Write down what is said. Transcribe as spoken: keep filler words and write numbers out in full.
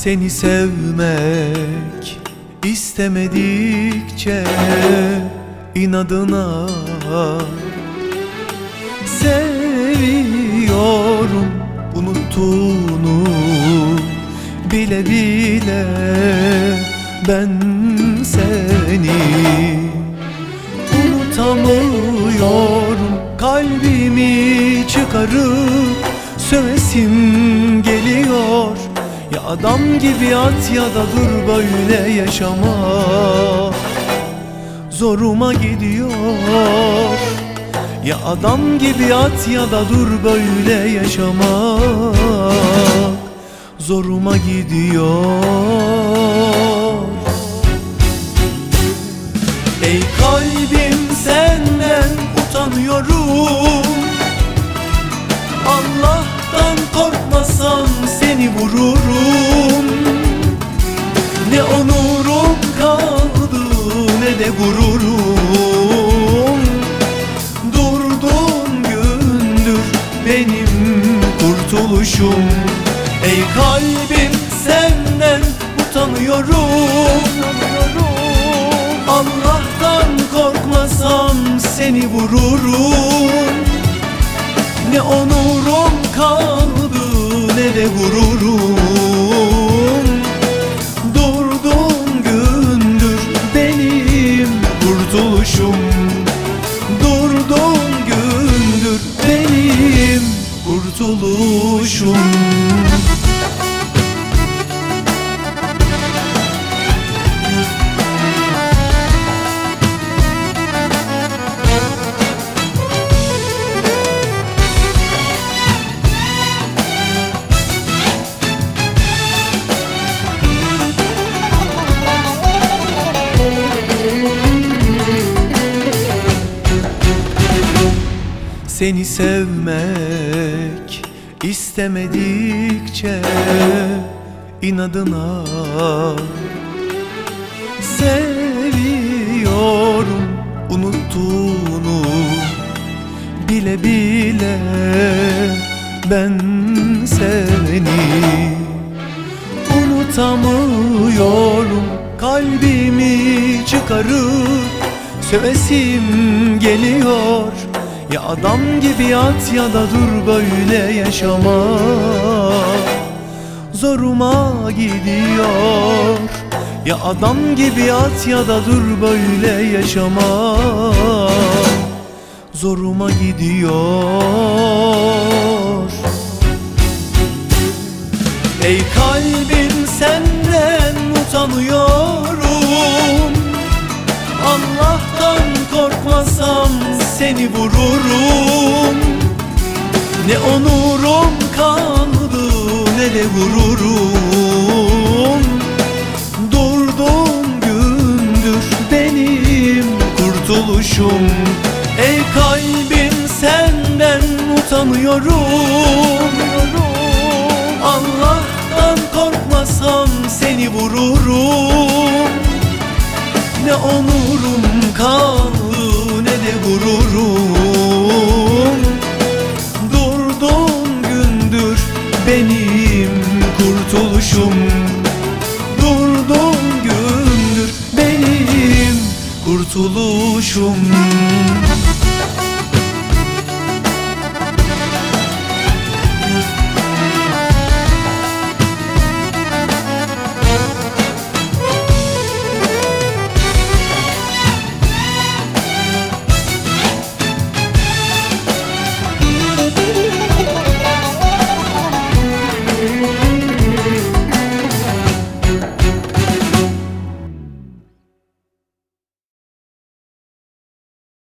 Seni sevmek istemedikçe inadına seviyorum, unuttuğunu bile bile ben seni unutamıyorum. Kalbimi çıkarıp sövesim geliyor. Ya adam gibi at ya da dur böyle yaşama, zoruma gidiyor. Ya adam gibi at ya da dur böyle yaşama, zoruma gidiyor. Ey kalbim, senden utanıyorum. Allah'tan korkmasam seni vururum. Ne onurum kaldı ne de gururum. Durduğun gündür benim kurtuluşum. Ey kalbim, senden utanıyorum. Allah'tan korkmasam seni vururum. Ne onurum kaldı ne de gururum. Durduğun gündür benim kurtuluşum. Durduğun gündür benim kurtuluşum. Seni sevmek istemedikçe inadına seviyorum, unuttuğunu bile bile ben seni unutamıyorum. Kalbimi çıkarıp sövesim geliyor. Ya adam gibi at ya da dur böyle yaşama, zoruma gidiyor. Ya adam gibi at ya da dur böyle yaşama, zoruma gidiyor. Ey kalbim, senden utanıyorum. Allah'tan korkmasam seni vururum. Ne onurum kaldı ne de gururum. Durduğun gündür benim kurtuluşum. Ey kalbim, senden utanıyorum. Allah'tan korkmasam seni vururum. Ne onurum kaldı ne de gururum. Durduğun gündür benim kurtuluşum. Durduğun gündür benim kurtuluşum.